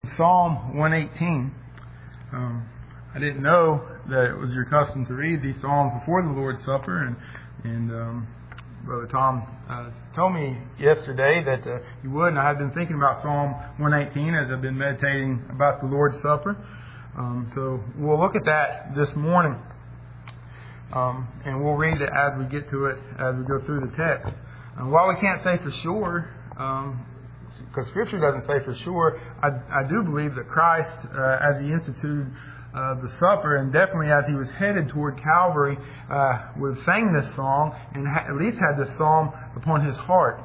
Psalm 118. I didn't know that it was your custom to read these Psalms before the Lord's Supper, and Brother Tom told me yesterday that you would, and I have been thinking about Psalm 118 as I've been meditating about the Lord's Supper. So we'll look at that this morning, and we'll read it as we get to it, as we go through the text. While we can't say for sure, because Scripture doesn't say for sure, I do believe that Christ, as He instituted the supper, and definitely as He was headed toward Calvary, would have sang this song, and at least had this psalm upon His heart.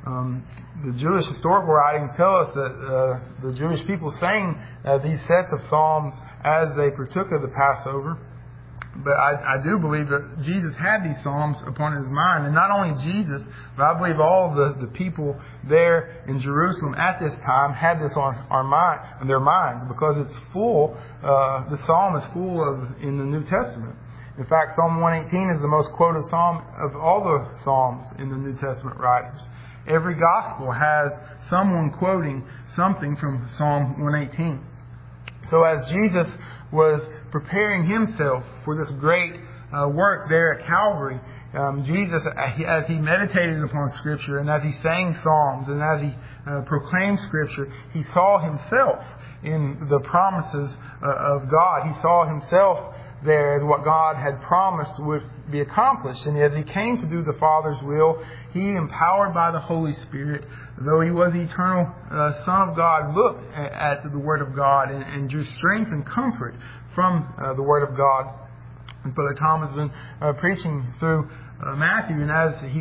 The Jewish historical writings tell us that the Jewish people sang these sets of psalms as they partook of the Passover. But I do believe that Jesus had these psalms upon His mind. And not only Jesus, but I believe all the people there in Jerusalem at this time had this on their minds, because it's full, the psalm is full in the New Testament. In fact, Psalm 118 is the most quoted psalm of all the psalms in the New Testament writers. Every gospel has someone quoting something from Psalm 118. So as Jesus was preparing Himself for this great work there at Calvary, Jesus, as He meditated upon Scripture, and as He sang psalms, and as He proclaimed Scripture, He saw Himself in the promises of God. He saw Himself there as what God had promised would be accomplished. And as He came to do the Father's will, He, empowered by the Holy Spirit, though He was the eternal Son of God, looked at the Word of God and drew strength and comfort from the Word of God. As Brother Tom has been preaching through Matthew, and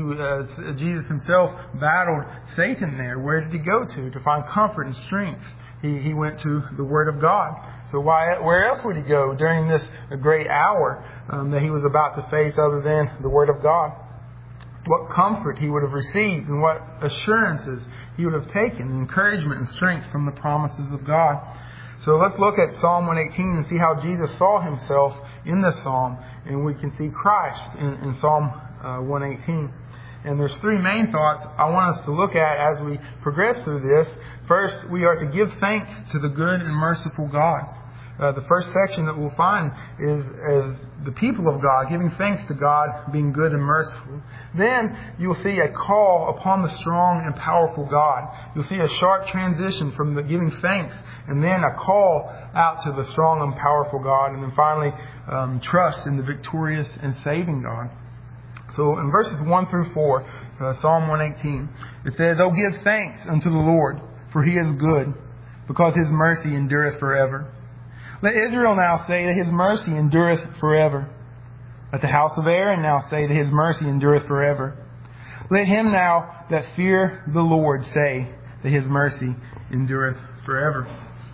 as Jesus Himself battled Satan there, where did He go to find comfort and strength? He went to the Word of God. So where else would He go during this great hour that He was about to face other than the Word of God? What comfort He would have received, and what assurances He would have taken, encouragement and strength from the promises of God. So let's look at Psalm 118 and see how Jesus saw Himself in this psalm, and we can see Christ in Psalm 118. And there's three main thoughts I want us to look at as we progress through this. First, we are to give thanks to the good and merciful God. The first section that we'll find is the people of God giving thanks to God, being good and merciful. Then you'll see a call upon the strong and powerful God. You'll see a sharp transition from the giving thanks, and then a call out to the strong and powerful God. And then finally, trust in the victorious and saving God. So in verses 1 through 4, Psalm 118, it says, "O give thanks unto the Lord, for He is good, because His mercy endureth forever. Let Israel now say that His mercy endureth forever. Let the house of Aaron now say that His mercy endureth forever. Let him now that fear the Lord say that His mercy endureth forever."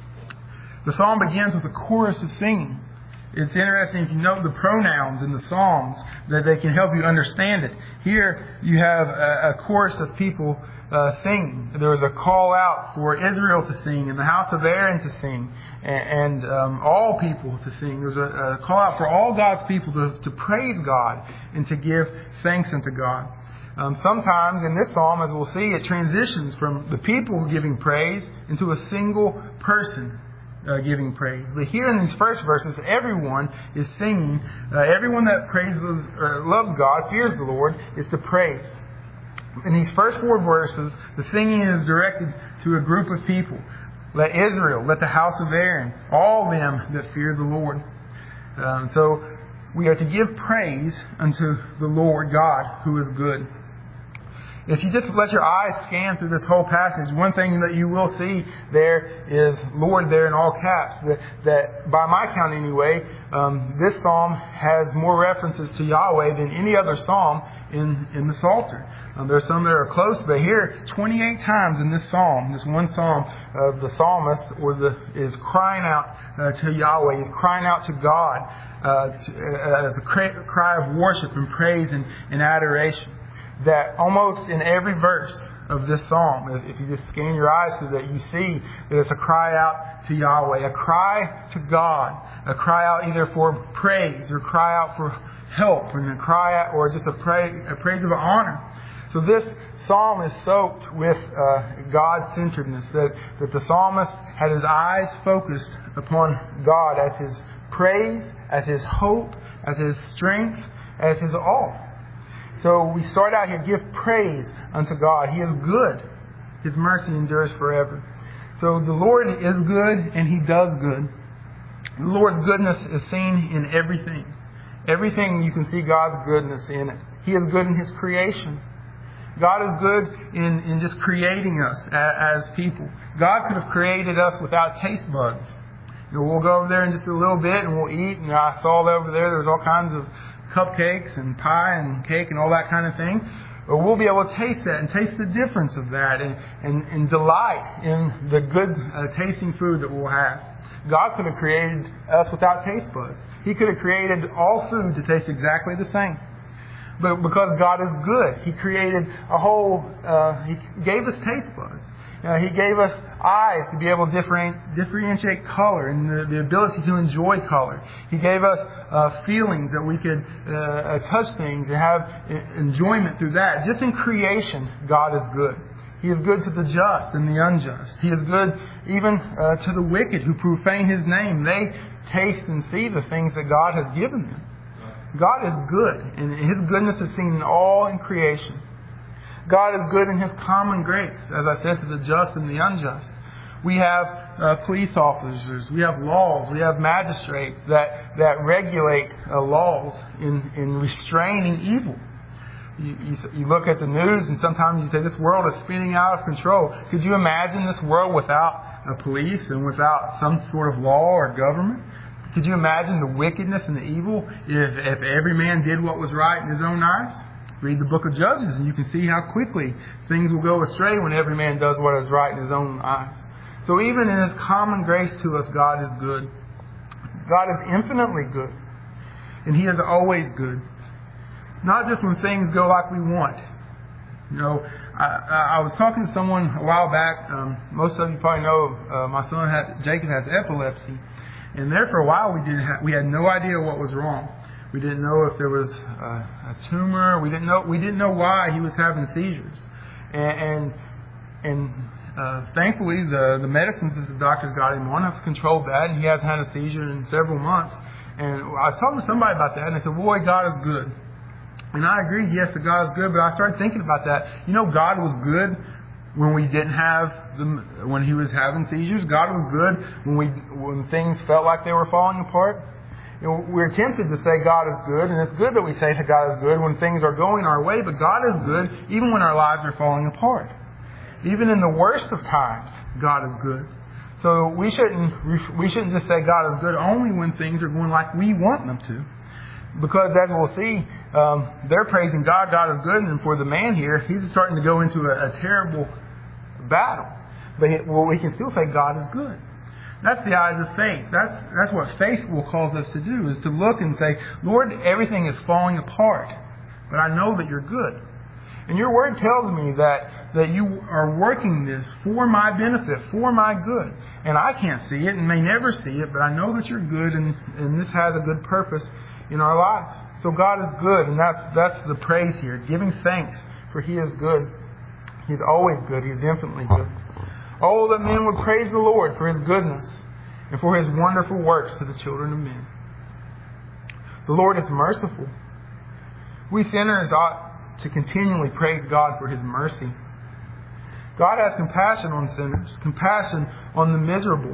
The psalm begins with a chorus of singing. It's interesting if you note the pronouns in the Psalms, that they can help you understand it. Here you have a chorus of people singing. There was a call out for Israel to sing, and the house of Aaron to sing, and all people to sing. There's a call out for all God's people to praise God and to give thanks unto God. Sometimes in this psalm, as we'll see, it transitions from the people giving praise into a single person giving praise. But here in these first verses, everyone is singing. Everyone that praises or loves God, fears the Lord, is to praise. In these first four verses, the singing is directed to a group of people. Let Israel, let the house of Aaron, all them that fear the Lord. So we are to give praise unto the Lord God, who is good. If you just let your eyes scan through this whole passage, one thing that you will see there is Lord there in all caps. That by my count anyway, this psalm has more references to Yahweh than any other psalm in the Psalter. There's some that are close, but here, 28 times in this psalm, this one psalm, the psalmist is crying out to Yahweh. He's crying out to God as a cry of worship and praise and adoration. That almost in every verse of this psalm, if you just scan your eyes through that, you see that it's a cry out to Yahweh, a cry to God, a cry out either for praise or cry out for help, and a cry out, or just a praise of honor. So this psalm is soaked with God-centeredness, that the psalmist had his eyes focused upon God as his praise, as his hope, as his strength, as his all. So we start out here, give praise unto God. He is good. His mercy endures forever. So the Lord is good and He does good. The Lord's goodness is seen in everything. Everything you can see God's goodness in it. He is good in His creation. God is good in just creating us as people. God could have created us without taste buds. We'll go over there in just a little bit and we'll eat. And I saw over there's all kinds of cupcakes and pie and cake and all that kind of thing. But we'll be able to taste that and taste the difference of that and delight in the good tasting food that we'll have. God could have created us without taste buds. He could have created all food to taste exactly the same. But because God is good, He created He gave us taste buds. He gave us eyes to be able to differentiate color and the ability to enjoy color. He gave us feelings that we could touch things and have enjoyment through that. Just in creation, God is good. He is good to the just and the unjust. He is good even to the wicked who profane His name. They taste and see the things that God has given them. God is good, and His goodness is seen in all in creation. God is good in His common grace, as I said, to the just and the unjust. We have police officers, we have laws, we have magistrates that regulate laws in restraining evil. You look at the news and sometimes you say this world is spinning out of control. Could you imagine this world without a police and without some sort of law or government? Could you imagine the wickedness and the evil if every man did what was right in his own eyes? Read the book of Judges and you can see how quickly things will go astray when every man does what is right in his own eyes. So even in His common grace to us, God is good. God is infinitely good. And He is always good. Not just when things go like we want. I was talking to someone a while back. Most of you probably know my son Jacob has epilepsy. And there for a while we had no idea what was wrong. We didn't know if there was a tumor. We didn't know why he was having seizures. And thankfully the medicines that the doctors got him on have controlled that, and he hasn't had a seizure in several months. And I was talking to somebody about that, and they said, "Boy, God is good." And I agreed, yes, that God is good. But I started thinking about that. God was good when we didn't have when He was having seizures. God was good when things felt like they were falling apart. We're tempted to say God is good, and it's good that we say that God is good when things are going our way, but God is good even when our lives are falling apart. Even in the worst of times, God is good. So we shouldn't just say God is good only when things are going like we want them to. Because as we'll see, they're praising God, God is good, and for the man here, he's starting to go into a terrible battle. But we can still say God is good. That's the eyes of faith. That's what faith will cause us to do, is to look and say, Lord, everything is falling apart, but I know that You're good. And Your Word tells me that You are working this for my benefit, for my good. And I can't see it and may never see it, but I know that You're good, and this has a good purpose in our lives. So God is good, and that's the praise here, giving thanks, for He is good. He's always good. He's infinitely good. Oh, that men would praise the Lord for His goodness and for His wonderful works to the children of men. The Lord is merciful. We sinners ought to continually praise God for His mercy. God has compassion on sinners, compassion on the miserable.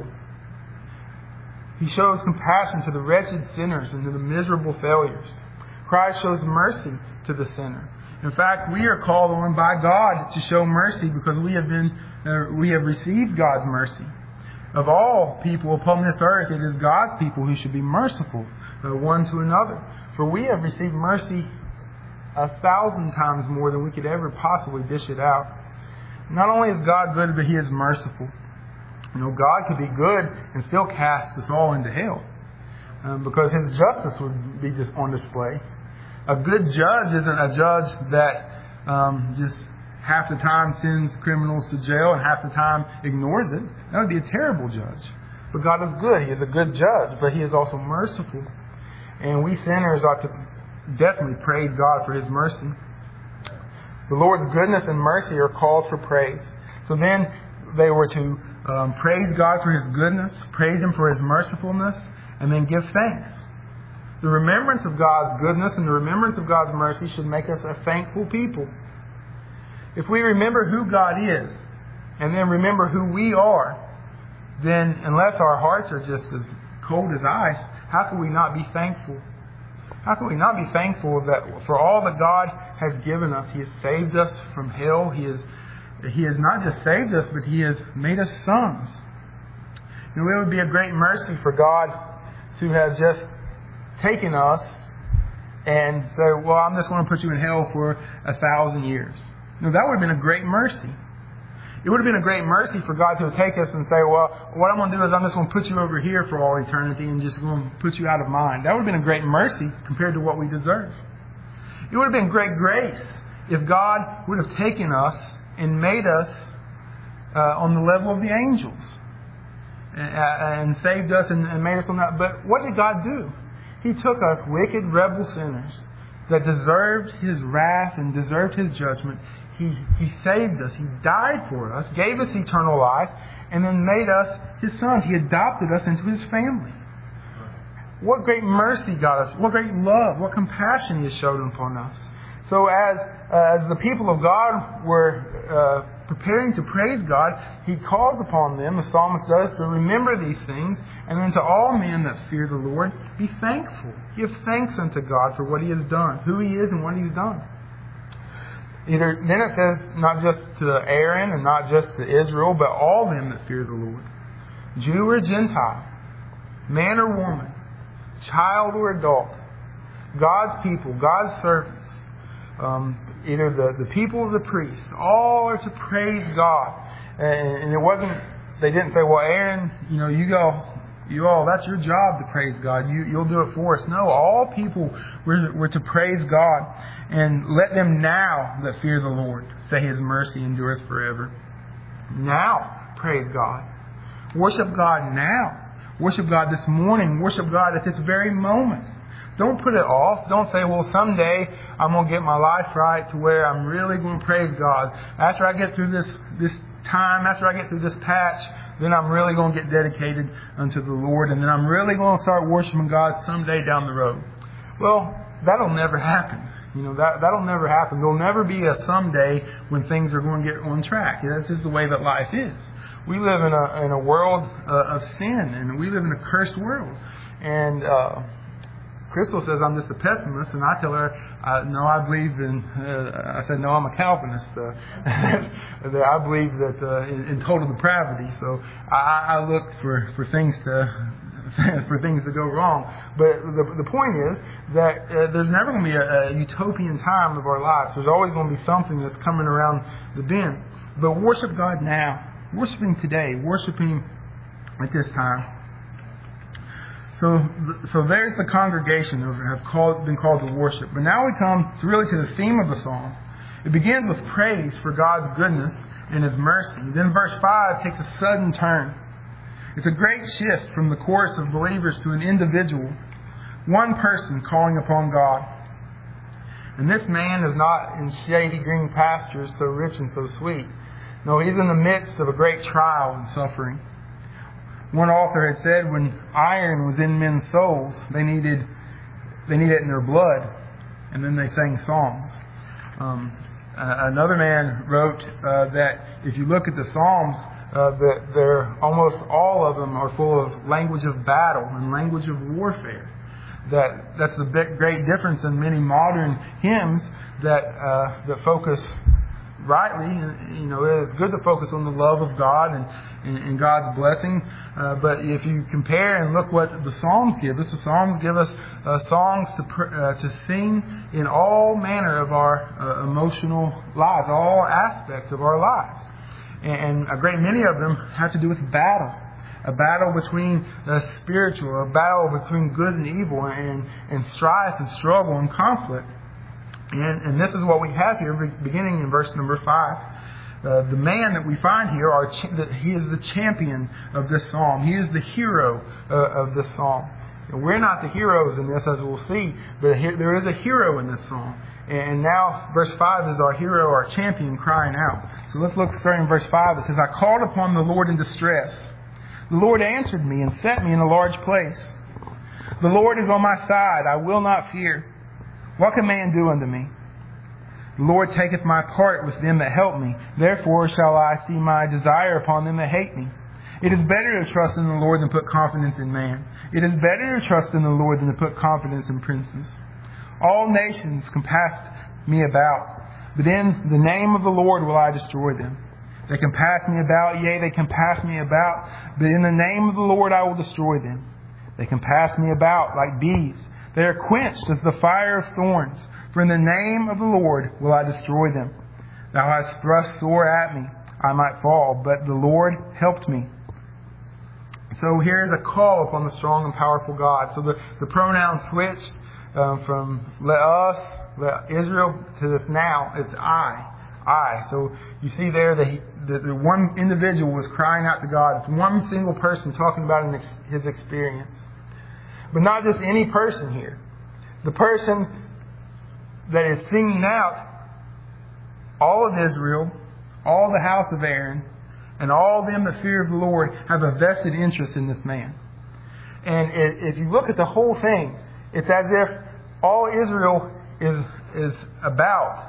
He shows compassion to the wretched sinners and to the miserable failures. Christ shows mercy to the sinner. In fact, we are called on by God to show mercy because we have received God's mercy. Of all people upon this earth, it is God's people who should be merciful one to another. For we have received mercy 1,000 times more than we could ever possibly dish it out. Not only is God good, but He is merciful. God could be good and still cast us all into hell because His justice would be just on display. A good judge isn't a judge that just half the time sends criminals to jail and half the time ignores it. That would be a terrible judge. But God is good. He is a good judge, but He is also merciful. And we sinners ought to definitely praise God for His mercy. The Lord's goodness and mercy are cause for praise. So then they were to praise God for His goodness, praise Him for His mercifulness, and then give thanks. The remembrance of God's goodness and the remembrance of God's mercy should make us a thankful people. If we remember who God is and then remember who we are, then unless our hearts are just as cold as ice, how can we not be thankful? How can we not be thankful that for all that God has given us? He has saved us from hell. He has not just saved us, but He has made us sons. You know, it would be a great mercy for God to have just taken us and say, well, I'm just going to put you in hell for 1,000 years. No, that would have been a great mercy. It would have been a great mercy for God to take us and say, well, what I'm going to do is I'm just going to put you over here for all eternity and just going to put you out of mind. That would have been a great mercy compared to what we deserve. It would have been great grace if God would have taken us and made us on the level of the angels and saved us and made us on that. But what did God do? He took us, wicked, rebel sinners that deserved His wrath and deserved His judgment. He saved us. He died for us, gave us eternal life, and then made us His sons. He adopted us into His family. What great mercy God has, what great love, what compassion He has showed upon us. So as the people of God were preparing to praise God, He calls upon them, the psalmist does, to remember these things, and then to all men that fear the Lord, be thankful. Give thanks unto God for what He has done, who He is and what He's done. Then it says not just to Aaron and not just to Israel, but all them that fear the Lord. Jew or Gentile, man or woman, child or adult, God's people, God's servants, either the people or the priests, all are to praise God. And it wasn't, they didn't say, well, Aaron, you all, that's your job to praise God. You'll do it for us. No, all people were to praise God. And let them now that fear the Lord say His mercy endureth forever. Now, praise God. Worship God now. Worship God this morning. Worship God at this very moment. Don't put it off. Don't say, well, someday I'm going to get my life right to where I'm really going to praise God. After I get through this time, after I get through this patch, then I'm really going to get dedicated unto the Lord, and then I'm really going to start worshiping God someday down the road. Well, that'll never happen. That'll never happen. There'll never be a someday when things are going to get on track. That's just the way that life is. We live in a world of sin, and we live in a cursed world. And Crystal says I'm just a pessimist, and I tell her, no, I believe in. I said, no, I'm a Calvinist. That I believe that in total depravity. So I look for things to go wrong. But the point is that there's never going to be a utopian time of our lives. There's always going to be something that's coming around the bend. But worship God now. Worship Him today. Worship Him at this time. So there's the congregation that have been called to worship. But now we come to the theme of the psalm. It begins with praise for God's goodness and His mercy. Then verse 5 takes a sudden turn. It's a great shift from the chorus of believers to an individual, one person calling upon God. And this man is not in shady green pastures so rich and so sweet. No, he's in the midst of a great trial and suffering. One author had said when iron was in men's souls, they needed it in their blood, and then they sang songs. Another man wrote that if you look at the Psalms, that they're almost all of them are full of language of battle and language of warfare. That's the great difference in many modern hymns that focus rightly. It's good to focus on the love of God and God's blessing. But if you compare and look what the Psalms give us, the Psalms give us songs to sing in all manner of our emotional lives, all aspects of our lives. And a great many of them have to do with battle. A battle between spiritual, a battle between good and evil, and strife and struggle and conflict. And this is what we have here, beginning in verse number 5. The man that we find here, he is the champion of this psalm. He is the hero of this psalm. And we're not the heroes in this, as we'll see, but there is a hero in this song. And now verse 5 is our hero, our champion, crying out. So let's look starting in verse 5. It says, I called upon the Lord in distress. The Lord answered me and set me in a large place. The Lord is on my side. I will not fear. What can man do unto me? The Lord taketh my part with them that help me. Therefore shall I see my desire upon them that hate me. It is better to trust in the Lord than put confidence in man. It is better to trust in the Lord than to put confidence in princes. All nations compassed me about, but in the name of the Lord will I destroy them. They compass me about, yea, they compass me about, but in the name of the Lord I will destroy them. They compass me about like bees. They are quenched as the fire of thorns. For in the name of the Lord will I destroy them. Thou hast thrust sore at me. I might fall, but the Lord helped me. So here is a call upon the strong and powerful God. So the pronoun switched from let us, let Israel, to this now. It's I. So you see there that the one individual was crying out to God. It's one single person talking about his experience. But not just any person here. The person that is singing out, all of Israel, all the house of Aaron, and all them that fear the Lord have a vested interest in this man. And if you look at the whole thing, it's as if all Israel is about.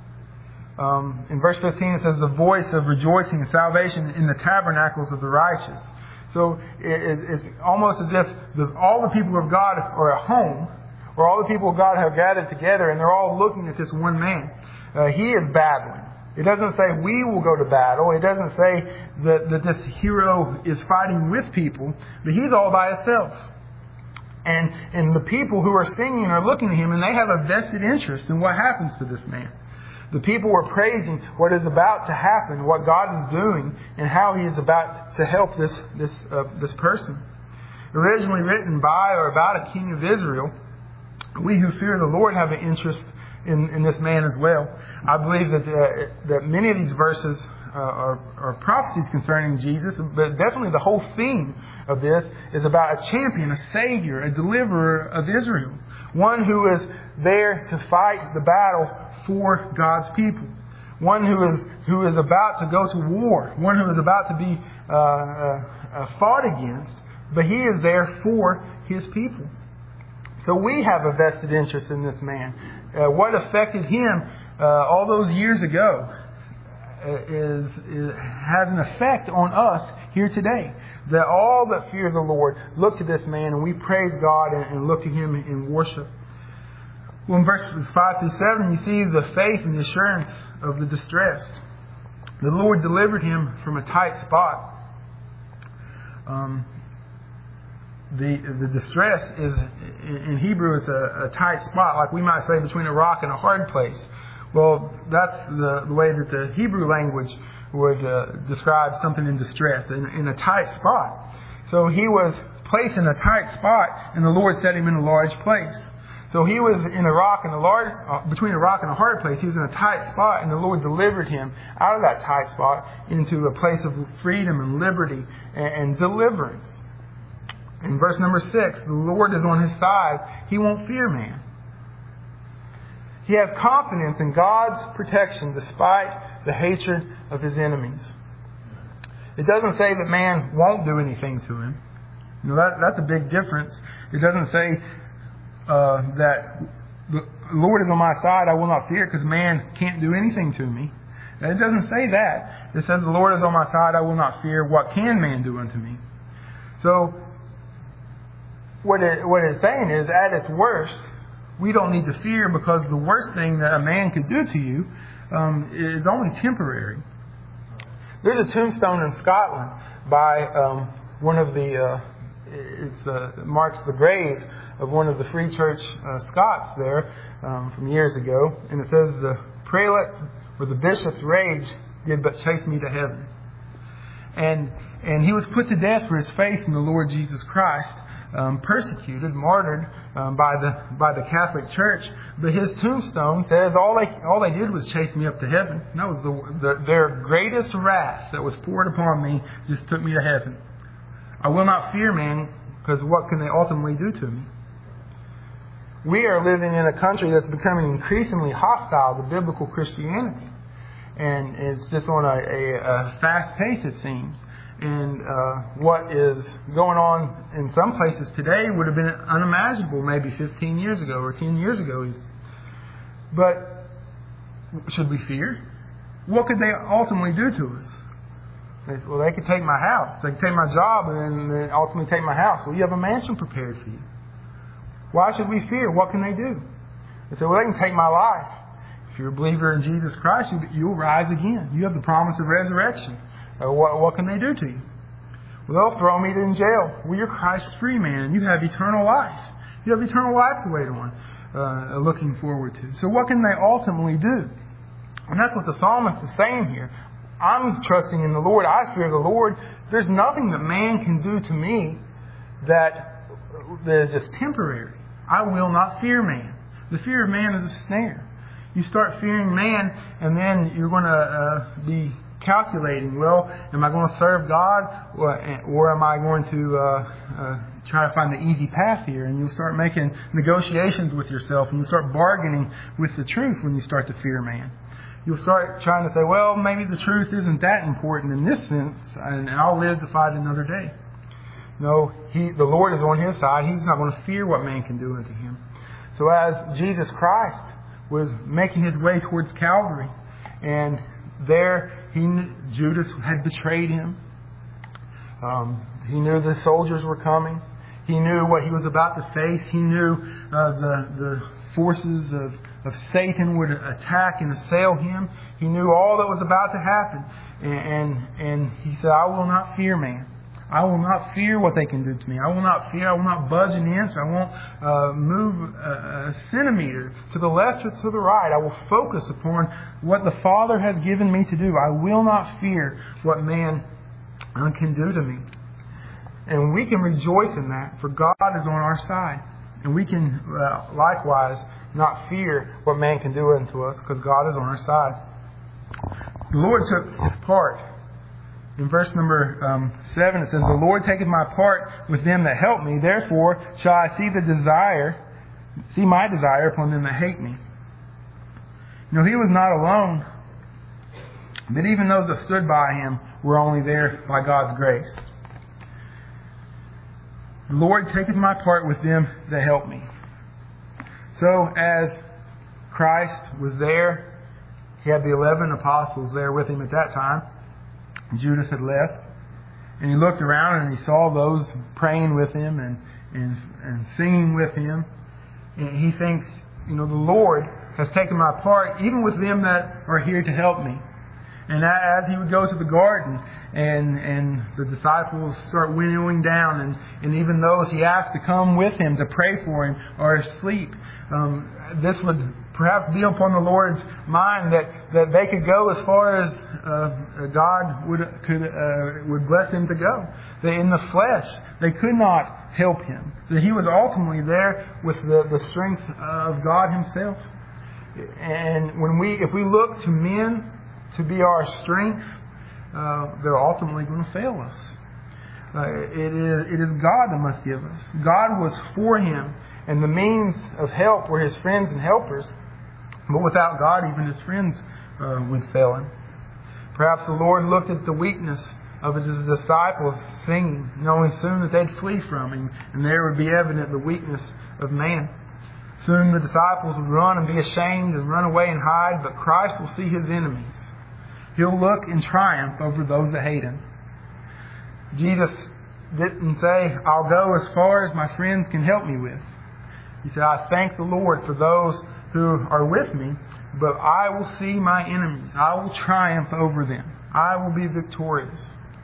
In verse 15 it says, the voice of rejoicing and salvation in the tabernacles of the righteous. So it's almost as if all the people of God are at home, or all the people of God have gathered together, and they're all looking at this one man. He is battling. It doesn't say we will go to battle. It doesn't say that this hero is fighting with people, but he's all by himself. And the people who are singing are looking at him, and they have a vested interest in what happens to this man. The people were praising what is about to happen, what God is doing, and how He is about to help this person. Originally written by or about a king of Israel, we who fear the Lord have an interest in this man as well. I believe that many of these verses are prophecies concerning Jesus, but definitely the whole theme of this is about a champion, a savior, a deliverer of Israel. One who is there to fight the battle for God's people. One who is about to go to war. One who is about to be fought against. But he is there for his people. So we have a vested interest in this man. What affected him all those years ago has an effect on us here today. That all that fear the Lord look to this man, and we praise God and look to Him in worship. Well, in verses 5 through 7, you see the faith and the assurance of the distressed. The Lord delivered him from a tight spot. The distress is, in Hebrew, it's a tight spot, like we might say between a rock and a hard place. Well, that's the way that the Hebrew language would describe something in distress, in a tight spot. So he was placed in a tight spot, and the Lord set him in a large place. So he was in a rock and between a rock and a hard place. He was in a tight spot, and the Lord delivered him out of that tight spot into a place of freedom and liberty and deliverance. In verse number 6, the Lord is on his side. He won't fear man. He has confidence in God's protection despite the hatred of his enemies. It doesn't say that man won't do anything to him. You know, that's a big difference. It doesn't say that the Lord is on my side, I will not fear, because man can't do anything to me. It doesn't say that. It says the Lord is on my side, I will not fear. What can man do unto me? So what it's saying is, at its worst, we don't need to fear, because the worst thing that a man could do to you is only temporary. There's a tombstone in Scotland by one of the it marks the grave of one of the Free Church Scots there from years ago, and it says, the prelate or the bishop's rage did but chase me to heaven. And he was put to death for his faith in the Lord Jesus Christ, persecuted, martyred by the Catholic Church. But his tombstone says all they did was chase me up to heaven. That was their greatest wrath that was poured upon me, just took me to heaven. I will not fear man, Because what can they ultimately do to me? We are living in a country that's becoming increasingly hostile to biblical Christianity. And it's just on a fast pace, it seems. And what is going on in some places today would have been unimaginable maybe 15 years ago or 10 years ago. But should we fear? What could they ultimately do to us? They say, well, they could take my house. They could take my job and then ultimately take my house. Well, you have a mansion prepared for you. Why should we fear? What can they do? They say, well, they can take my life. If you're a believer in Jesus Christ, you'll rise again. You have the promise of resurrection. What can they do to you? Well, they'll throw me in jail. Well, you're Christ's free man. You have eternal life. You have eternal life to wait on, looking forward to. So what can they ultimately do? And that's what the psalmist is saying here. I'm trusting in the Lord. I fear the Lord. There's nothing that man can do to me that is just temporary. I will not fear man. The fear of man is a snare. You start fearing man, and then you're going to be calculating, well, am I going to serve God, or am I going to try to find the easy path here? And you'll start making negotiations with yourself, and you'll start bargaining with the truth when you start to fear man. You'll start trying to say, well, maybe the truth isn't that important in this sense, and I'll live to fight another day. No, the Lord is on his side. He's not going to fear what man can do unto him. So as Jesus Christ was making his way towards Calvary, and there Judas had betrayed him. He knew the soldiers were coming. He knew what he was about to face. He knew the forces of Satan would attack and assail him. He knew all that was about to happen. And he said, I will not fear man. I will not fear what they can do to me. I will not fear. I will not budge an inch. I won't move a centimeter to the left or to the right. I will focus upon what the Father has given me to do. I will not fear what man can do to me. And we can rejoice in that, for God is on our side. And we can likewise not fear what man can do unto us, because God is on our side. The Lord took his part. In verse number 7, it says, the Lord taketh my part with them that help me. Therefore shall I see my desire upon them that hate me. You know, he was not alone, but even those that stood by him were only there by God's grace. The Lord taketh my part with them that help me. So as Christ was there, he had the 11 apostles there with him at that time. Judas had left, and he looked around and he saw those praying with him and singing with him. And he thinks, you know, the Lord has taken my part, even with them that are here to help me. And as he would go to the garden and the disciples start winnowing down, and even those he asked to come with him to pray for him are asleep, this would perhaps be upon the Lord's mind that they could go as far as God would bless him to go. That in the flesh they could not help him. That he was ultimately there with the strength of God himself. And if we look to men to be our strength, they're ultimately going to fail us. It is God that must give us. God was for him, and the means of help were his friends and helpers. But without God, even his friends would fail him. Perhaps the Lord looked at the weakness of his disciples singing, knowing soon that they'd flee from him, and there would be evident the weakness of man. Soon the disciples would run and be ashamed and run away and hide, but Christ will see his enemies. He'll look in triumph over those that hate him. Jesus didn't say, I'll go as far as my friends can help me with. He said, I thank the Lord for those who are with me, but I will see my enemies. I will triumph over them. I will be victorious.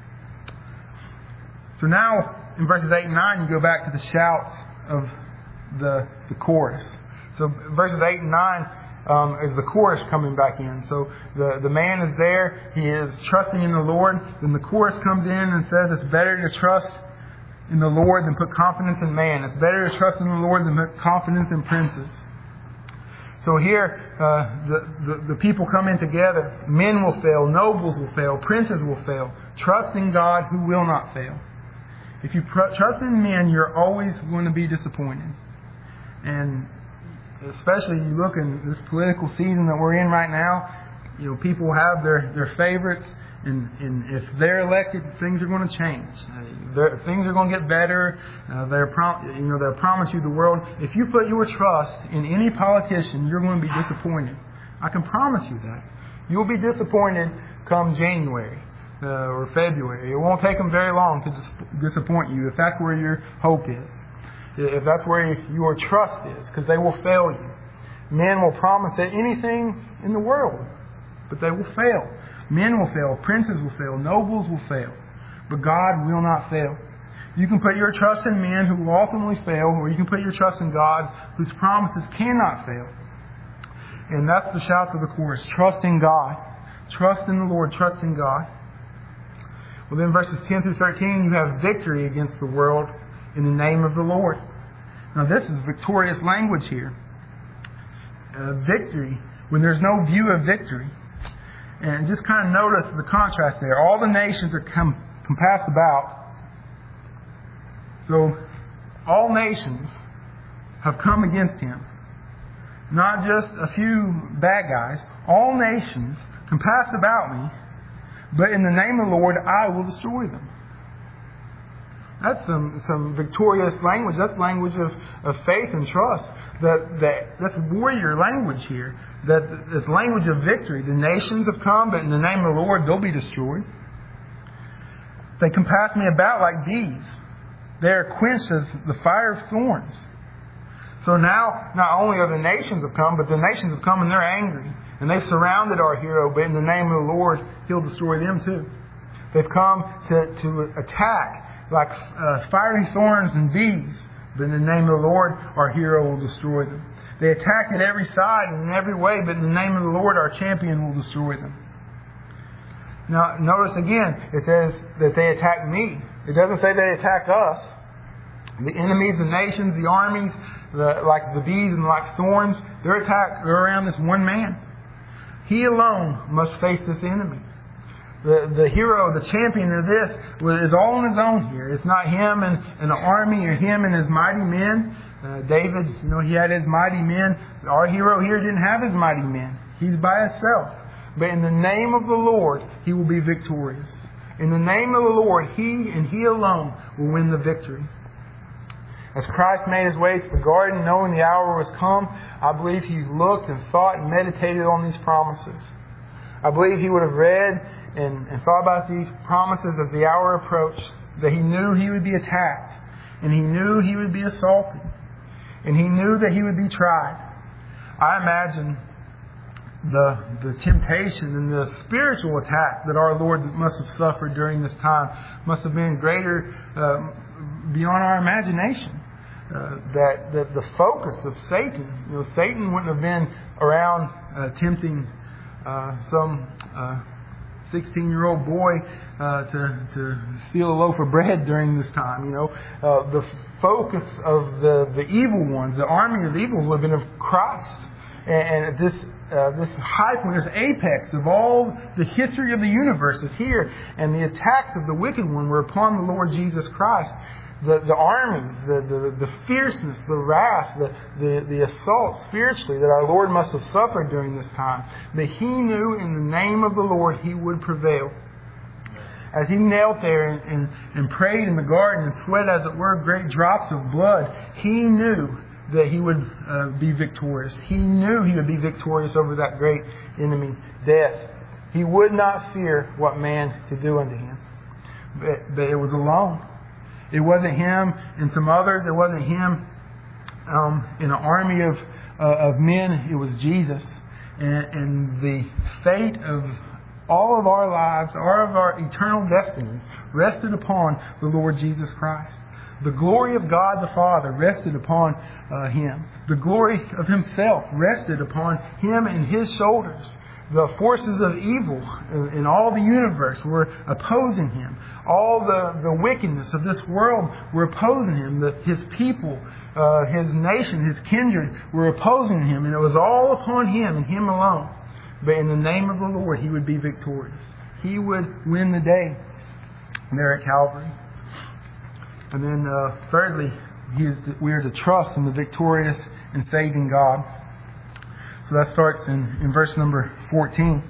So now, in verses 8 and 9, you go back to the shouts of the chorus. So verses 8 and 9 is the chorus coming back in. So the man is there. He is trusting in the Lord. Then the chorus comes in and says it's better to trust in the Lord than put confidence in man. It's better to trust in the Lord than put confidence in princes. So here, the people come in together. Men will fail. Nobles will fail. Princes will fail. Trust in God who will not fail. If you trust in men, you're always going to be disappointed. And especially you look in this political season that we're in right now, people have their favorites, and if they're elected, things are going to change. Things are going to get better. They'll promise you the world. If you put your trust in any politician, you're going to be disappointed. I can promise you that. You'll be disappointed come January or February. It won't take them very long to disappoint you if that's where your hope is. If that's where your trust is, because they will fail you. Men will promise anything in the world, but they will fail. Men will fail, princes will fail, nobles will fail, but God will not fail. You can put your trust in men who will ultimately fail, or you can put your trust in God whose promises cannot fail. And that's the shout of the chorus, trust in God. Trust in the Lord, trust in God. Well, then verses 10 through 13, you have victory against the world in the name of the Lord. Now this is victorious language here. Victory, when there's no view of victory. And just kind of notice the contrast there. All the nations are compassed about. So, all nations have come against him. Not just a few bad guys. All nations compassed about me. But in the name of the Lord, I will destroy them. That's some victorious language. That's language of faith and trust. That's warrior language here. That's language of victory. The nations have come, but in the name of the Lord, they'll be destroyed. They compass me about like bees. They are quenched as the fire of thorns. So now, not only are the nations have come, but the nations have come and they're angry. And they've surrounded our hero, but in the name of the Lord, He'll destroy them too. They've come to attack like fiery thorns and bees. But in the name of the Lord, our hero will destroy them. They attack at every side and in every way, but in the name of the Lord, our champion will destroy them. Now, notice again, it says that they attack me. It doesn't say they attack us. The enemies, the nations, the armies, like the bees and like thorns, they're around this one man. He alone must face this enemy. The hero, the champion of this is all on his own here. It's not him and an army or him and his mighty men. David, he had his mighty men. Our hero here didn't have his mighty men. He's by himself. But in the name of the Lord, he will be victorious. In the name of the Lord, he and he alone will win the victory. As Christ made his way to the garden, knowing the hour was come, I believe he looked and thought and meditated on these promises. I believe he would have read and thought about these promises as the hour approached, that he knew he would be attacked, and he knew he would be assaulted, and he knew that he would be tried. I imagine the temptation and the spiritual attack that our Lord must have suffered during this time must have been greater beyond our imagination. That the focus of Satan, Satan wouldn't have been around tempting some 16-year-old boy to steal a loaf of bread during this time. The focus of the evil ones, the army of evil, would have been of Christ. And this high point, this apex of all the history of the universe is here. And the attacks of the wicked one were upon the Lord Jesus Christ. The armies, the fierceness, the wrath, the assault spiritually that our Lord must have suffered during this time. But He knew in the name of the Lord He would prevail. As He knelt there and prayed in the garden and sweat, as it were, great drops of blood, He knew that He would be victorious. He knew He would be victorious over that great enemy, death. He would not fear what man could do unto Him. But it was alone. It wasn't him and some others. It wasn't him in an army of men. It was Jesus. And the fate of all of our lives, all of our eternal destinies, rested upon the Lord Jesus Christ. The glory of God the Father rested upon Him. The glory of Himself rested upon Him and His shoulders. The forces of evil in all the universe were opposing Him. All the wickedness of this world were opposing Him. His people, His nation, His kindred were opposing Him. And it was all upon Him and Him alone. But in the name of the Lord, He would be victorious. He would win the day there at Calvary. And then thirdly, we are to trust in the victorious and saving God. So that starts in verse number 14.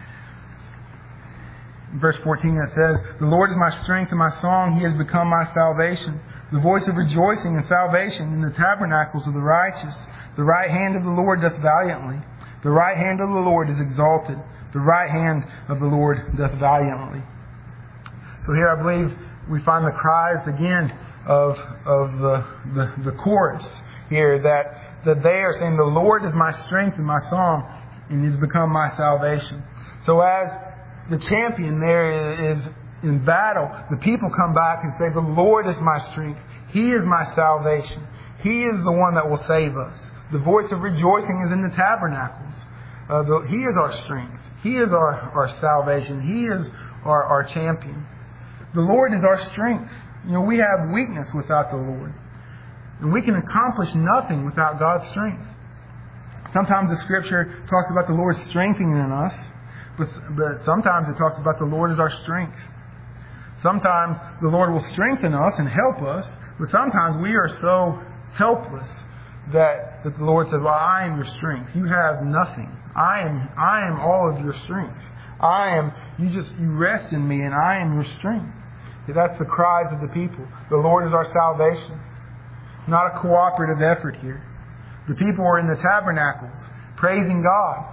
In verse 14 it says, "The Lord is my strength and my song. He has become my salvation. The voice of rejoicing and salvation in the tabernacles of the righteous. The right hand of the Lord doth valiantly. The right hand of the Lord is exalted. The right hand of the Lord doth valiantly." So here I believe we find the cries again of the chorus here that they are saying, "The Lord is my strength and my song, and He has become my salvation." So as the champion there is in battle, the people come back and say, "The Lord is my strength. He is my salvation. He is the one that will save us." The voice of rejoicing is in the tabernacles. He is our strength. He is our salvation. He is our champion. The Lord is our strength. We have weakness without the Lord. And we can accomplish nothing without God's strength. Sometimes the Scripture talks about the Lord strengthening us, but sometimes it talks about the Lord as our strength. Sometimes the Lord will strengthen us and help us, but sometimes we are so helpless that the Lord says, "Well, I am your strength. You have nothing. I am all of your strength. You rest in me, and I am your strength." That's the cries of the people. The Lord is our salvation. Not a cooperative effort here. The people were in the tabernacles, praising God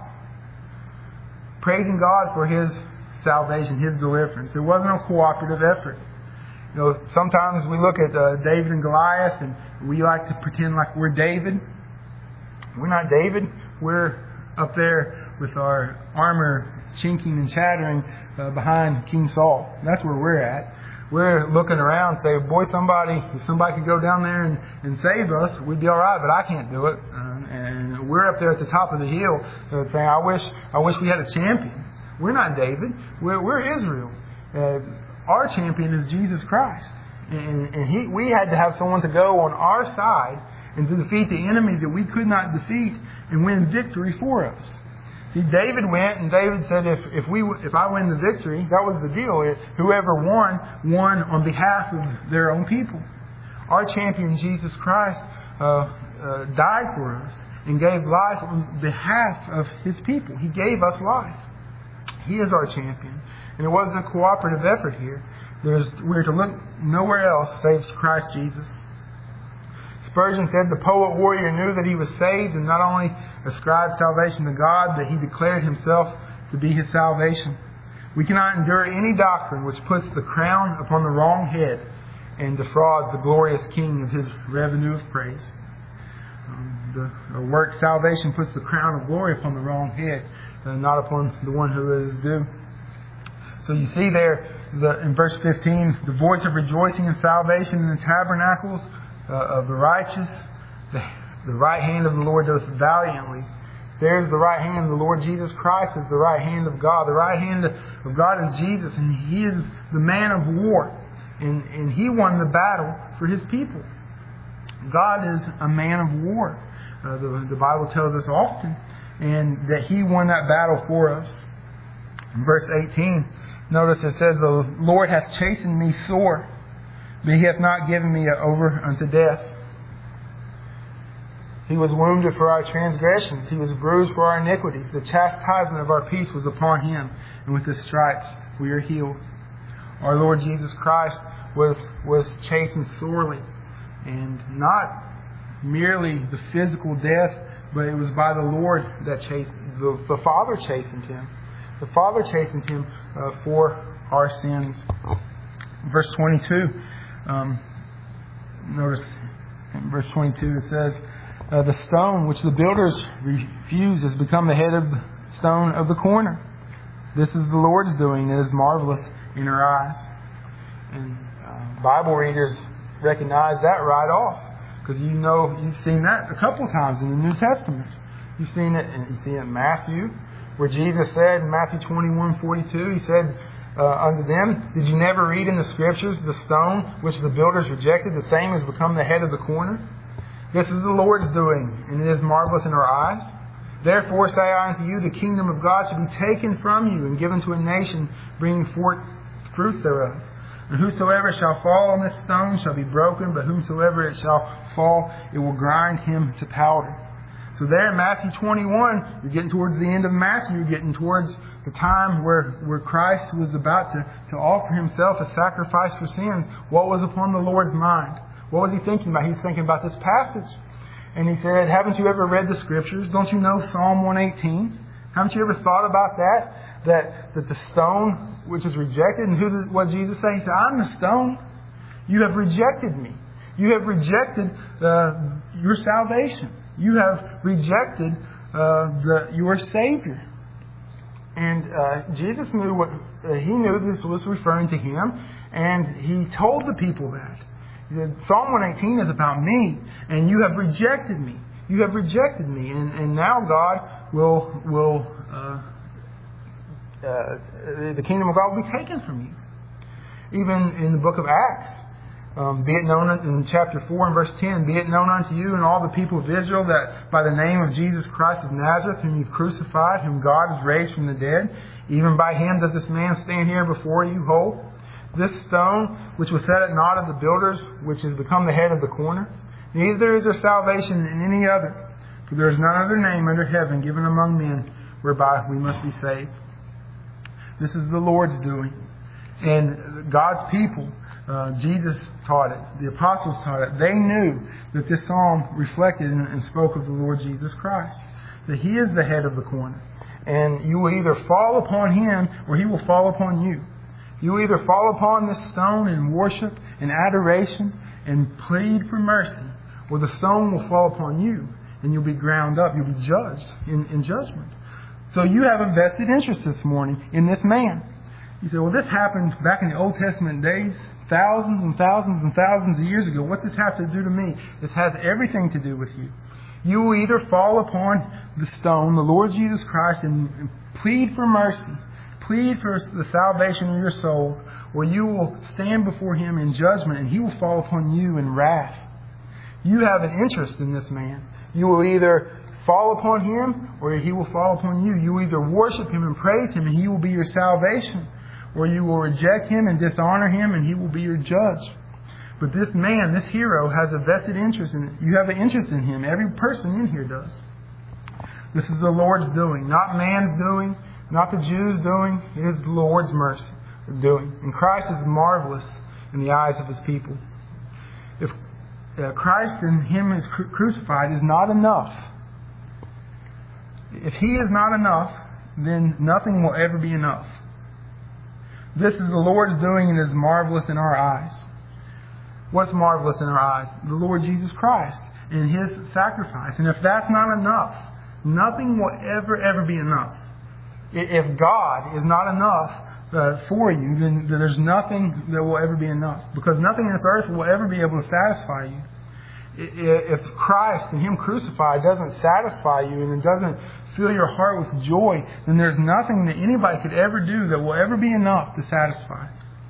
for His salvation, His deliverance. It wasn't a cooperative effort. Sometimes we look at David and Goliath, and we like to pretend like we're David. We're not David. We're up there with our armor chinking and chattering behind King Saul. That's where we're at. We're looking around and say, "Boy, if somebody could go down there and save us, we'd be all right, but I can't do it." And we're up there at the top of the hill saying, I wish we had a champion." We're not David. We're Israel. Our champion is Jesus Christ. And we had to have someone to go on our side and to defeat the enemy that we could not defeat and win victory for us. See, David went, and David said, if I win the victory, that was the deal. Whoever won on behalf of their own people. Our champion, Jesus Christ, died for us and gave life on behalf of His people. He gave us life. He is our champion. And it wasn't a cooperative effort here. We're to look nowhere else save Christ Jesus. Spurgeon said the poet warrior knew that he was saved and not only ascribed salvation to God, but he declared himself to be his salvation. We cannot endure any doctrine which puts the crown upon the wrong head and defrauds the glorious King of His revenue of praise. The work salvation puts the crown of glory upon the wrong head, not upon the one who is due. So you see there in verse 15, the voice of rejoicing and salvation in the tabernacles of the righteous. The right hand of the Lord does valiantly. There's the right hand of the Lord Jesus Christ is the right hand of God. The right hand of God is Jesus, and He is the man of war. And He won the battle for His people. God is a man of war. The Bible tells us often, and that He won that battle for us. In verse 18, notice it says, "The Lord hath chastened me sore, but He hath not given me over unto death. He was wounded for our transgressions. He was bruised for our iniquities. The chastisement of our peace was upon Him, and with His stripes we are healed." Our Lord Jesus Christ was chastened sorely, and not merely the physical death, but it was by the Lord that the Father chastened Him. The Father chastened Him for our sins. Verse 22, notice in verse 22 it says, "The stone which the builders refused has become the head of the stone of the corner. This is the Lord's doing. It is marvelous in our eyes." And Bible readers recognize that right off, because you've seen that a couple times in the New Testament. You've seen it in Matthew, where Jesus said in Matthew 21:42, He said unto them, "Did you never read in the Scriptures, the stone which the builders rejected, the same has become the head of the corner? This is the Lord's doing, and it is marvelous in our eyes. Therefore say I unto you, the kingdom of God shall be taken from you and given to a nation, bringing forth fruits thereof." And whosoever shall fall on this stone shall be broken, but whomsoever it shall fall, it will grind him to powder. So there in Matthew 21, you're getting towards the end of Matthew, you're getting towards the time where Christ was about to offer himself as sacrifice for sins. What was upon the Lord's mind? What was he thinking about? He was thinking about this passage. And he said, haven't you ever read the Scriptures? Don't you know Psalm 118? Haven't you ever thought about that? That the stone which is rejected, and what did Jesus say? He said, I'm the stone. You have rejected me. You have rejected your salvation. You have rejected your Savior. And Jesus knew he knew this was referring to him, and he told the people that. He said, Psalm 118 is about me, and you have rejected me. You have rejected me, and now God will the kingdom of God will be taken from you. Even in the book of Acts, be it known in chapter 4 and verse 10, be it known unto you and all the people of Israel that by the name of Jesus Christ of Nazareth, whom you've crucified, whom God has raised from the dead, even by him does this man stand here before you whole. This stone, which was set at naught of the builders, which has become the head of the corner, neither is there salvation in any other, for there is none other name under heaven given among men whereby we must be saved. This is the Lord's doing. And God's people, Jesus taught it, the apostles taught it. They knew that this psalm reflected and spoke of the Lord Jesus Christ, that he is the head of the corner. And you will either fall upon him or he will fall upon you. You will either fall upon this stone in worship and adoration and plead for mercy, or the stone will fall upon you and you'll be ground up. You'll be judged in judgment. So you have a vested interest this morning in this man. You say, well, this happened back in the Old Testament days, thousands and thousands and thousands of years ago. What's this have to do to me? This has everything to do with you. You will either fall upon the stone, the Lord Jesus Christ, and plead for mercy, plead for the salvation of your souls, or you will stand before him in judgment and he will fall upon you in wrath. You have an interest in this man. You will either fall upon him or he will fall upon you. You will either worship him and praise him and he will be your salvation, or you will reject him and dishonor him and he will be your judge. But this man, this hero, has a vested interest in it. You have an interest in him. Every person in here does. This is the Lord's doing, not man's doing, not the Jews' doing. It is the Lord's mercy doing. And Christ is marvelous in the eyes of his people. If Christ and him is crucified is not enough, if he is not enough, then nothing will ever be enough. This is the Lord's doing and is marvelous in our eyes. What's marvelous in our eyes? The Lord Jesus Christ and his sacrifice. And if that's not enough, nothing will ever be enough. If God is not enough for you, then there's nothing that will ever be enough. Because nothing in this earth will ever be able to satisfy you. If Christ and him crucified doesn't satisfy you and it doesn't fill your heart with joy, then there's nothing that anybody could ever do that will ever be enough to satisfy.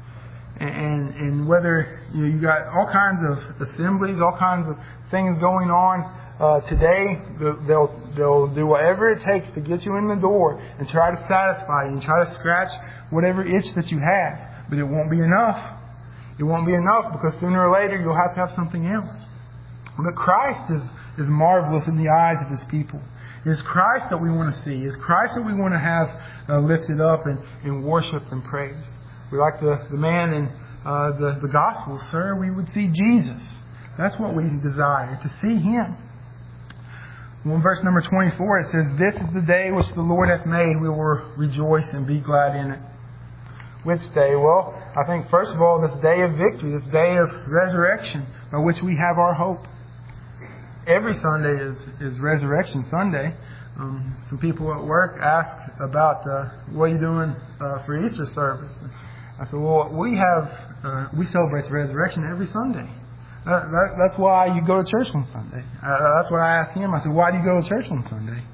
And whether you got all kinds of assemblies, all kinds of things going on today, they'll do whatever it takes to get you in the door and try to satisfy you and try to scratch whatever itch that you have. But it won't be enough. It won't be enough, because sooner or later you'll have to have something else. But Christ is marvelous in the eyes of his people. It is Christ that we want to see. It is Christ that we want to have lifted up and worship and praise. We like the man in the Gospels, sir, we would see Jesus. That's what we desire, to see him. Well, in verse number 24, it says, "This is the day which the Lord hath made. We will rejoice and be glad in it." Which day? Well, I think first of all, this day of victory, this day of resurrection, by which we have our hope. Every Sunday is Resurrection Sunday. Some people at work ask about what are you doing for Easter service. I said, well, we celebrate the resurrection every Sunday. That's why you go to church on Sunday. That's what I asked him. I said, why do you go to church on Sunday?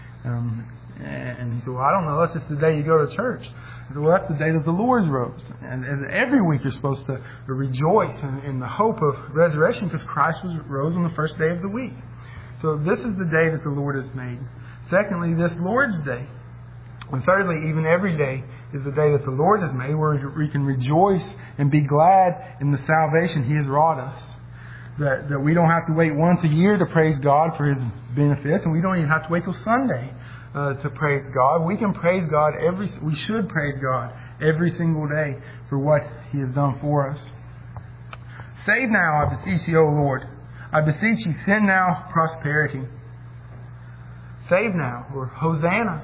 And he said, well, I don't know. That's just the day you go to church. I said, well, that's the day that the Lord rose. And every week you're supposed to rejoice in the hope of resurrection, because Christ rose on the first day of the week. So this is the day that the Lord has made. Secondly, this Lord's Day. And thirdly, even every day is the day that the Lord has made, where we can rejoice and be glad in the salvation He has wrought us. That we don't have to wait once a year to praise God for His benefits, and we don't even have to wait till Sunday to praise God. We can praise God we should praise God every single day for what He has done for us. Save now, I beseech Thee, O Lord. I beseech Thee, send now prosperity. Save now, or Hosanna.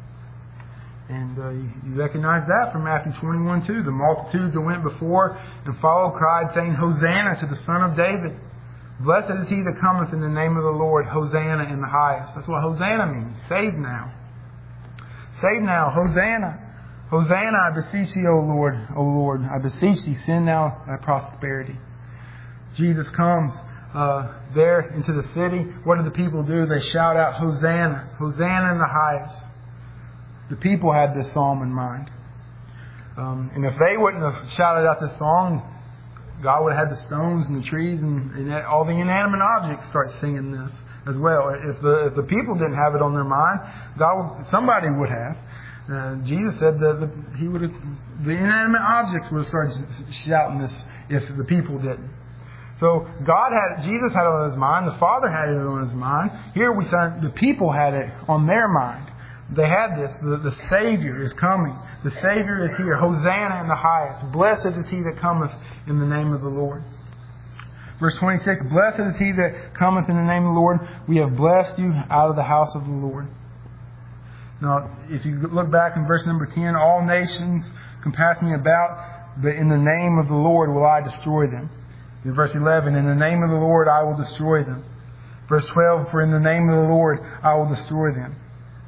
And you recognize that from Matthew 21:2. The multitudes that went before and followed cried, saying, Hosanna to the Son of David. Blessed is he that cometh in the name of the Lord. Hosanna in the highest. That's what Hosanna means. Save now. Save now. Hosanna. Hosanna, I beseech Thee, O Lord. O Lord, I beseech Thee, send now Thy prosperity. Jesus comes there into the city. What do the people do? They shout out, Hosanna. Hosanna in the highest. The people had this psalm in mind. And if they wouldn't have shouted out this song, God would have had the stones and the trees and all the inanimate objects start singing this as well. If the people didn't have it on their mind, somebody would have. Jesus said that the inanimate objects would have started shouting this if the people didn't. So Jesus had it on His mind. The Father had it on His mind. Here we find the people had it on their mind. They had this. The Savior is coming. The Savior is here. Hosanna in the highest. Blessed is he that cometh in the name of the Lord. Verse 26, Blessed is he that cometh in the name of the Lord. We have blessed you out of the house of the Lord. Now, if you look back in verse number 10, all nations compass me about, but in the name of the Lord will I destroy them. In verse 11, in the name of the Lord I will destroy them. Verse 12, for in the name of the Lord I will destroy them.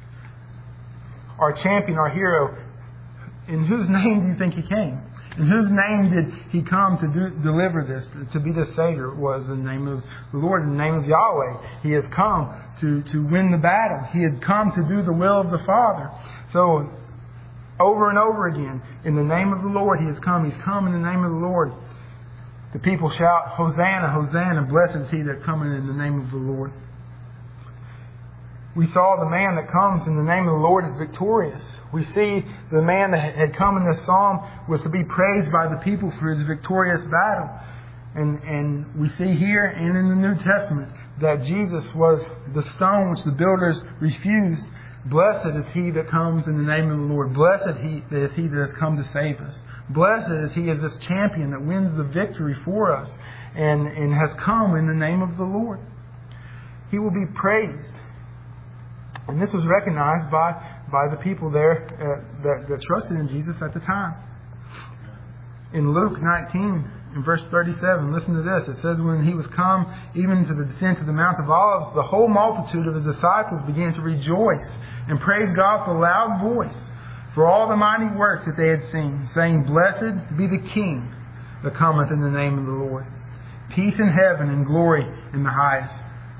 Our champion, our hero, in whose name do you think he came? In whose name did he come to deliver this, to be the Savior? It was in the name of the Lord, in the name of Yahweh. He has come to win the battle. He had come to do the will of the Father. So, over and over again, in the name of the Lord He has come. He's come in the name of the Lord. The people shout, Hosanna, Hosanna, blessed is he that cometh in the name of the Lord. We saw the man that comes in the name of the Lord is victorious. We see the man that had come in this psalm was to be praised by the people for his victorious battle. And we see here and in the New Testament that Jesus was the stone which the builders refused. Blessed is he that comes in the name of the Lord. Blessed is he that has come to save us. Blessed is he as this champion that wins the victory for us and has come in the name of the Lord. He will be praised. And this was recognized by the people there that trusted in Jesus at the time. In Luke 19, in verse 37, listen to this. It says, when he was come even to the descent of the Mount of Olives, the whole multitude of his disciples began to rejoice and praise God with a loud voice for all the mighty works that they had seen, saying, Blessed be the King that cometh in the name of the Lord. Peace in heaven and glory in the highest.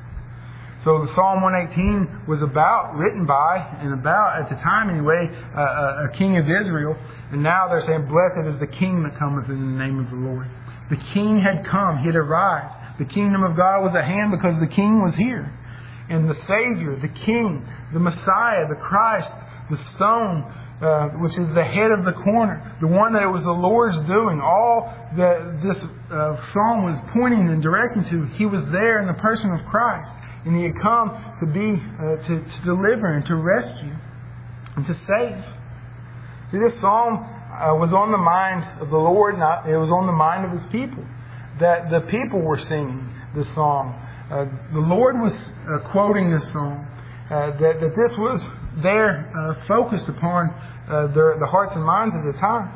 So the Psalm 118 was written by, at the time anyway, a king of Israel. And now they're saying, Blessed is the King that cometh in the name of the Lord. The King had come. He had arrived. The kingdom of God was at hand because the King was here. And the Savior, the King, the Messiah, the Christ, the stone, which is the head of the corner, the one that it was the Lord's doing, all that this psalm was pointing and directing to, He was there in the person of Christ. And He had come to be, to deliver and to rescue and to save. See, this psalm was on the mind of the Lord, it was on the mind of His people. That the people were singing this song. The Lord was quoting this song. That this was there focused upon the hearts and minds of the time.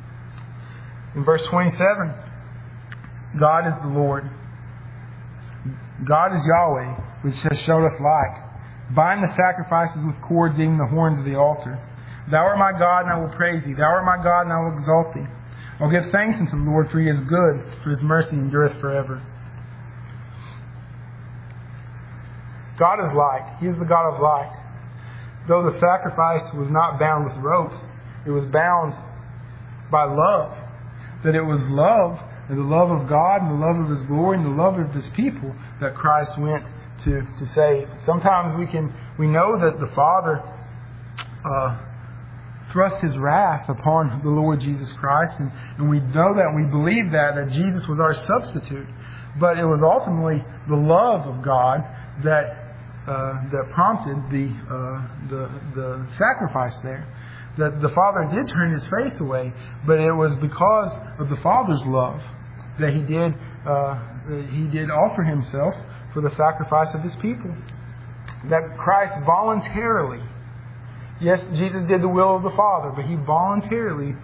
In verse 27, God is the Lord. God is Yahweh, which has showed us light. Bind the sacrifices with cords, even the horns of the altar. Thou art my God, and I will praise Thee. Thou art my God, and I will exalt Thee. I will give thanks unto the Lord, for He is good, for His mercy endureth forever. God is light. He is the God of light. Though the sacrifice was not bound with ropes, it was bound by love. That it was love, and the love of God, and the love of His glory, and the love of His people that Christ went to save. Sometimes we know that the Father thrust His wrath upon the Lord Jesus Christ. And we know that, and we believe that Jesus was our substitute. But it was ultimately the love of God that prompted the sacrifice there. That the Father did turn His face away, but it was because of the Father's love that He did offer Himself for the sacrifice of His people. That Christ voluntarily, yes, Jesus did the will of the Father, but He voluntarily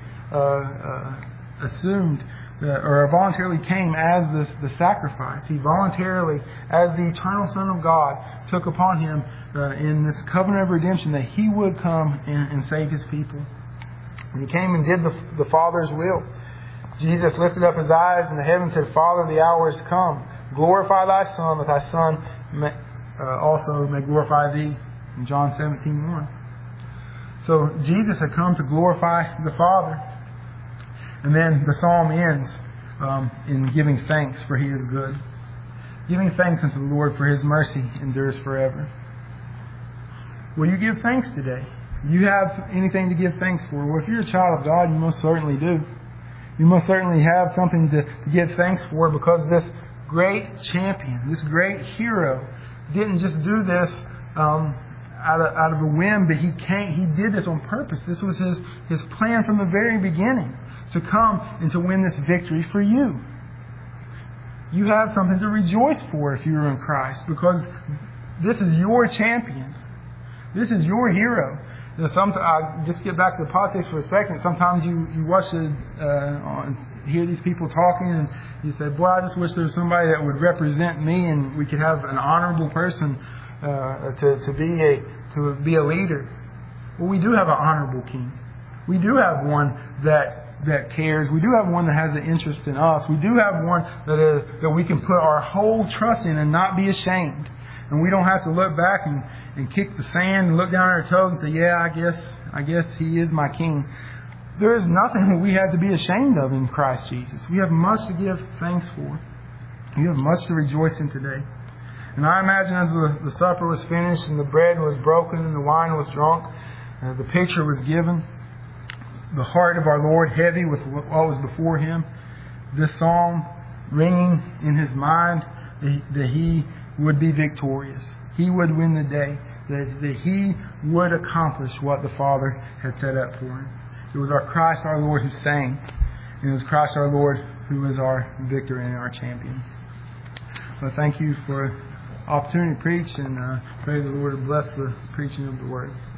voluntarily came as the sacrifice. He voluntarily, as the eternal Son of God, took upon Him in this covenant of redemption that He would come and save His people. And He came and did the Father's will. Jesus lifted up His eyes in the heavens and said, Father, the hour is come. Glorify Thy Son, that Thy Son also may glorify Thee. In John 17:1. So Jesus had come to glorify the Father. And then the psalm ends in giving thanks, for He is good. Giving thanks unto the Lord, for His mercy endures forever. Will you give thanks today? Do you have anything to give thanks for? Well, if you're a child of God, you most certainly do. You most certainly have something to give thanks for, because this great champion, this great hero, didn't just do this out of a whim, but He did this on purpose. This was His plan from the very beginning, to come and to win this victory for you. You have something to rejoice for if you're in Christ, because this is your champion. This is your hero. I just get back to the politics for a second. Sometimes you watch hear these people talking, and you say, boy, I just wish there was somebody that would represent me, and we could have an honorable person to be a leader. Well, we do have an honorable king. We do have one that cares. We do have one that has an interest in us. We do have one that we can put our whole trust in and not be ashamed. And we don't have to look back and kick the sand and look down our toes and say, yeah, I guess He is my king. There is nothing that we have to be ashamed of in Christ Jesus. We have much to give thanks for. We have much to rejoice in today. And I imagine as the supper was finished and the bread was broken and the wine was drunk, the picture was given, the heart of our Lord heavy with what was before Him, this psalm ringing in His mind that He would be victorious. He would win the day. That He would accomplish what the Father had set up for Him. It was our Christ our Lord who sang. And it was Christ our Lord who is our victor and our champion. So thank you for the opportunity to preach, and pray the Lord bless the preaching of the Word.